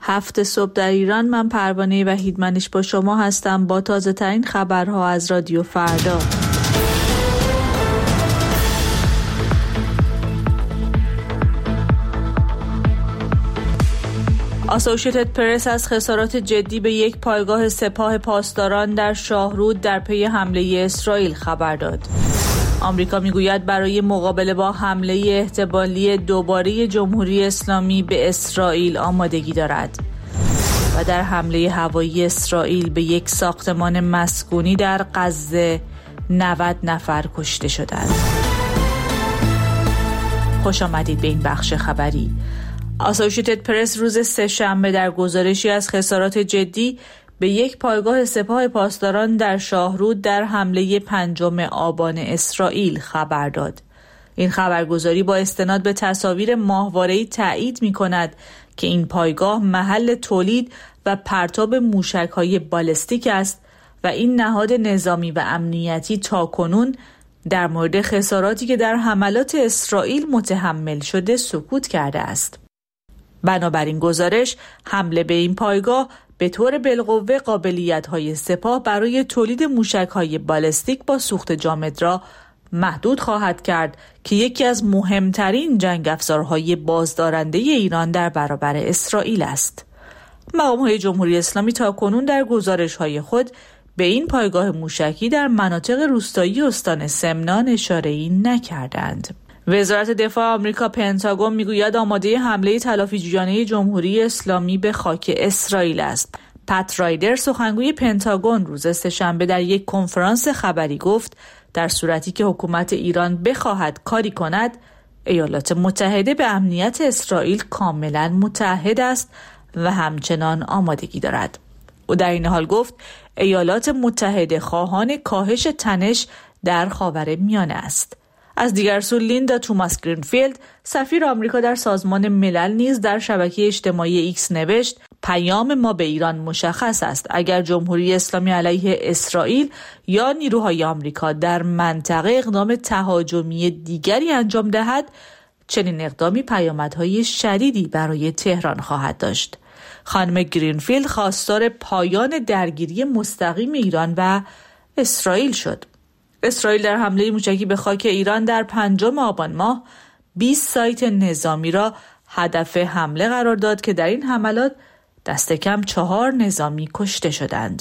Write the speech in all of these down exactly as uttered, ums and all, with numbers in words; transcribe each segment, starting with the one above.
هفت صبح در ایران. من پروانه وحیدمنش با شما هستم با تازه ترین خبرها از رادیو فردا. آسوشیتد پرس از خسارات جدی به یک پایگاه سپاه پاسداران در شاهرود در پی حمله اسرائیل خبر داد. آمریکا میگوید برای مقابله با حمله احتمالی دوباره جمهوری اسلامی به اسرائیل آمادگی دارد. و در حمله هوایی اسرائیل به یک ساختمان مسکونی در غزه نود نفر کشته شدند. خوش آمدید به این بخش خبری. آسوشیتد پرس روز سه‌شنبه در گزارشی از خسارات جدی به یک پایگاه سپاه پاسداران در شاهرود در حمله پنجم آبان اسرائیل خبر داد. این خبرگزاری با استناد به تصاویر ماهواره‌ای تایید می‌کند که این پایگاه محل تولید و پرتاب موشک‌های بالستیک است و این نهاد نظامی و امنیتی تاکنون در مورد خساراتی که در حملات اسرائیل متحمل شده سکوت کرده است. بنابراین گزارش حمله به این پایگاه به طور بالقوه قابلیت‌های سپاه برای تولید موشک‌های بالستیک با سوخت جامد را محدود خواهد کرد که یکی از مهمترین جنگ افزارهای بازدارنده ایران در برابر اسرائیل است. مقام‌های جمهوری اسلامی تاکنون در گزارش‌های خود به این پایگاه موشکی در مناطق روستایی استان سمنان اشاره‌ای نکردند. وزارت دفاع آمریکا پنتاگون میگوید آماده حمله تلافیجویانه جمهوری اسلامی به خاک اسرائیل است. پت رایدر سخنگوی پنتاگون روز سه‌شنبه در یک کنفرانس خبری گفت در صورتی که حکومت ایران بخواهد کاری کند، ایالات متحده به امنیت اسرائیل کاملا متحد است و همچنان آمادگی دارد. او در این حال گفت ایالات متحده خواهان کاهش تنش در خاورمیانه است. از دیگر سو لیندا توماس گرینفیلد سفیر آمریکا در سازمان ملل نیز در شبکه اجتماعی ایکس نوشت پیام ما به ایران مشخص است. اگر جمهوری اسلامی علیه اسرائیل یا نیروهای آمریکا در منطقه اقدام تهاجمی دیگری انجام دهد، چنین اقدامی پیامدهای شدیدی برای تهران خواهد داشت. خانم گرینفیلد خواستار پایان درگیری مستقیم ایران و اسرائیل شد. اسرائیل در حمله موشکی به خاک ایران در پنجم آبان ماه بیست سایت نظامی را هدف حمله قرار داد که در این حملات دست کم چهار نظامی کشته شدند.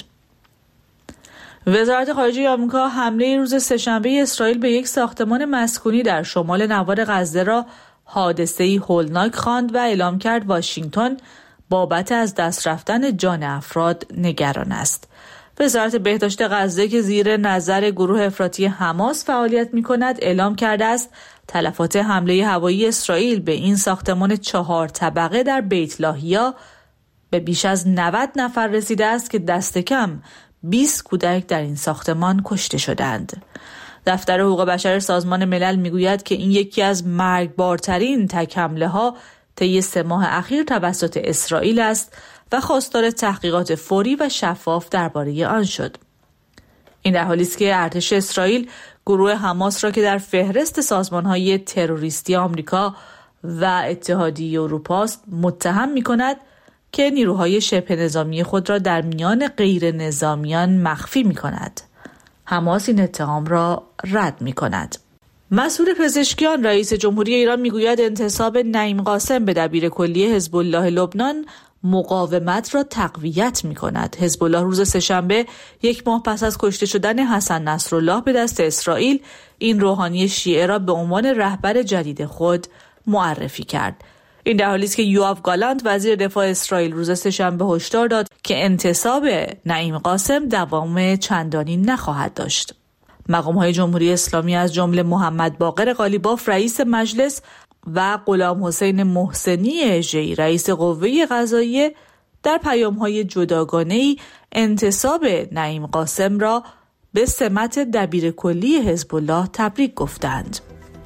وزارت خارجه آمریکا حمله روز سه‌شنبه اسرائیل به یک ساختمان مسکونی در شمال نوار غزه را حادثه‌ای هولناک خواند و اعلام کرد واشنگتن بابت از دست رفتن جان افراد نگران است. وزارت بهداشت غزه که زیر نظر گروه افراطی حماس فعالیت می‌کند اعلام کرده است تلفات حمله هوایی اسرائیل به این ساختمان چهار طبقه در بیت لاهیا به بیش از نود نفر رسیده است که دست کم بیست کودک در این ساختمان کشته شدند. دفتر حقوق بشر سازمان ملل میگوید که این یکی از مرگبارترین تک حمله‌ها طی سه ماه اخیر توسط اسرائیل است و خواستار تحقیقات فوری و شفاف درباره آن شد. این در حالی است که ارتش اسرائیل گروه حماس را که در فهرست سازمان‌های تروریستی آمریکا و اتحادیه اروپا است متهم می‌کند که نیروهای شبه نظامی خود را در میان غیر نظامیان مخفی می‌کند. حماس این اتهام را رد می‌کند. مسئول پزشکیان رئیس جمهوری ایران میگوید انتصاب نعیم قاسم به دبیرکلی حزب الله لبنان مقاومت را تقویت می کند. حزب الله روز سه‌شنبه یک ماه پس از کشته شدن حسن نصرالله به دست اسرائیل این روحانی شیعه را به عنوان رهبر جدید خود معرفی کرد. این در حالی است که یوآف گالانت وزیر دفاع اسرائیل روز سه‌شنبه هشدار داد که انتصاب نعیم قاسم دوام چندانی نخواهد داشت. مقام‌های جمهوری اسلامی از جمله محمد باقر قالیباف رئیس مجلس و غلام حسین محسنی اژه‌ای رئیس قوه قضاییه در پیام‌های جداگانه‌ای انتصاب نعیم قاسم را به سمت دبیرکلی حزب الله تبریک گفتند.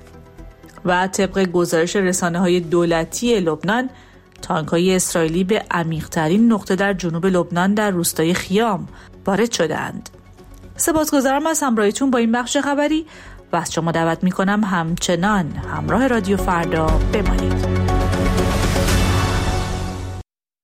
و طبق گزارش رسانه‌های دولتی لبنان، تانک‌های اسرائیلی به عمیق‌ترین نقطه در جنوب لبنان در روستای خیام وارد شدند. سپاسگزارم از همراهیتون با این بخش خبری و از شما دعوت می‌کنم همچنان همراه رادیو فردا بمانید.